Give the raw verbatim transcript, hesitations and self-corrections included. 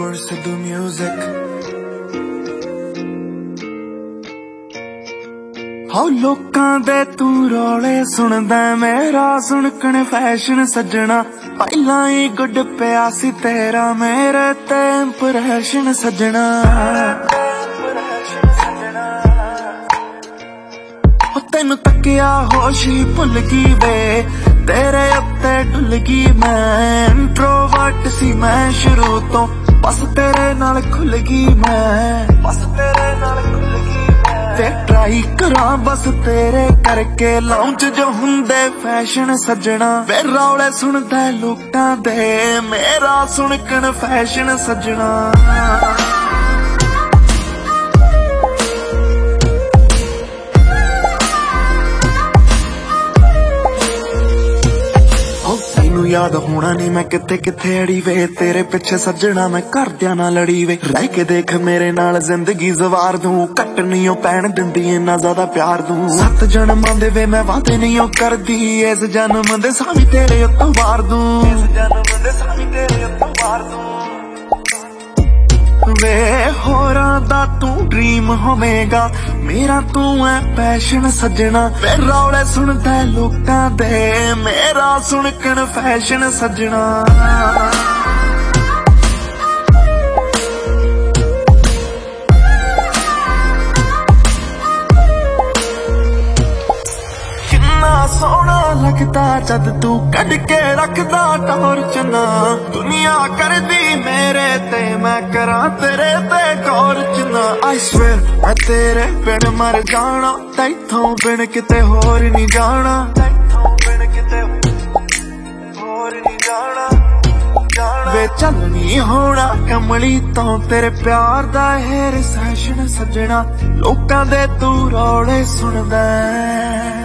Super Sidhu Music. हो लोकां दे तू रौले सुनदा मेरा सुनकण फैशन सजना पहला ही गुड पिया सी तेरा मेरे ते इंप्रेशन सजना तेनू तकिया होश ही भुल गई वे तेरे उत्ते डुल गई मैं इंट्रोवर्ट सी मैं शुरू तो बस तेरे नाल खुल गई मैं बस तेरे नाल खुल गई मैं ते ट्राई करा बस तेरे करके लाउंज जो हुंदे फैशन सजना वे रौले सुनदा लोकां दे मेरा सुनकण फैशन सजना याद होना नहीं मैं किथे किथे अड़ी वे तेरे पिछे सजना मैं घरदियां नाल लड़ी वे रह के देख मेरे नाल जिंदगी जवार दूं कट नहीं ओ पैण दिंदी इन्ना ज्यादा प्यार दूं सत जन्मां दे वे मैं वादे नहीं ओ करदी इस जन्म दे सावी तेरे उत्तों वार दूं इस जन्म दे सावी तेरे उत्तों वार दूं वे होरां दा तू ड्रीम होवेगा मेरा तू है पैशन सजना वे रौले सुनदा लोकां दे मेरा सुनकण फैशन सजना सोना लगदा जद तू कड के रखदा टॉर्च ना दुनिया कर दी मेरे ते मैं करा तेरे ते टॉर्च ना आई स्वेयर मैं तेरे बिन मर जाना तैथों बिन किते होर नहीं जाना तैथों बिन किते होर नहीं जाना वे चल नहीं होना कमली तो तेरे प्यार दा है रिसेशन सजना लोकां दे तू रौले सुनदा